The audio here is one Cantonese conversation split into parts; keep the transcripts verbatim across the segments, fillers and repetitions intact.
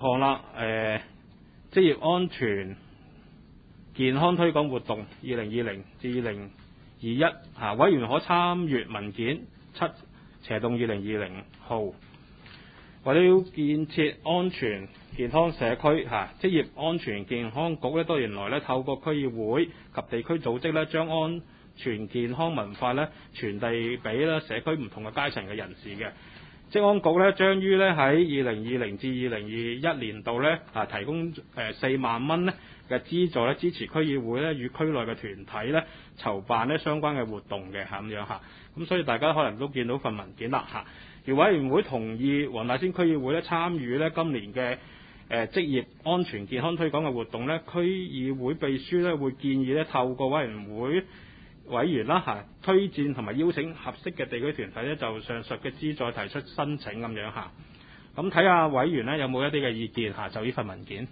項啦，誒、呃，職業安全健康推廣活動二零二零至二零二一嚇，委員可參閱文件七斜洞二零二零號。為了建設安全健康社區嚇，職業安全健康局咧多年來咧透過區議會及地區組織咧，將安全健康文化咧傳遞俾咧社區唔同嘅階層嘅人士嘅。職安局咧將於咧喺二零二零至二零二一年度咧啊提供誒四萬蚊咧嘅資助咧，支持區議會咧與區內嘅團體咧籌辦咧相關嘅活動嘅嚇咁樣嚇。咁所以大家可能都見到份文件啦嚇。而委員會同意黃大仙區議會咧參與咧今年嘅誒職業安全健康推廣嘅活動咧，區議會秘書咧會建議咧透過委員會委員啦嚇，推薦同埋邀請合適嘅地區團體咧，就上述嘅資助提出申請咁樣嚇。咁睇下委員咧有冇一啲嘅意見嚇，就呢份文件。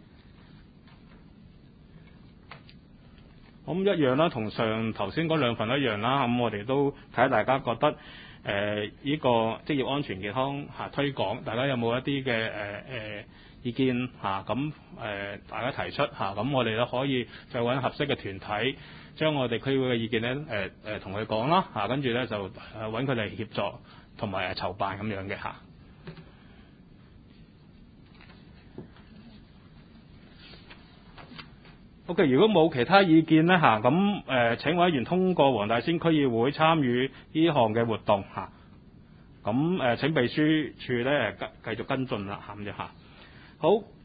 咁一樣啦，同上頭先嗰兩份一樣啦。咁我哋都睇下大家覺得誒呢、呃這個職業安全健康嚇推廣，大家有冇一啲嘅誒誒意見嚇？咁、啊、誒、呃、大家提出嚇，咁、啊、我哋咧可以再揾合適嘅團體。將我哋區會嘅意見咧，誒誒同佢講啦，嚇，跟住咧就誒揾佢哋協助同埋誒籌辦咁樣嘅嚇。OK， 如果冇其他意見咧嚇，咁誒請委員通過黃大仙區議會參與呢項嘅活動嚇。咁誒請秘書處咧繼繼續跟進啦，咁樣嚇。好。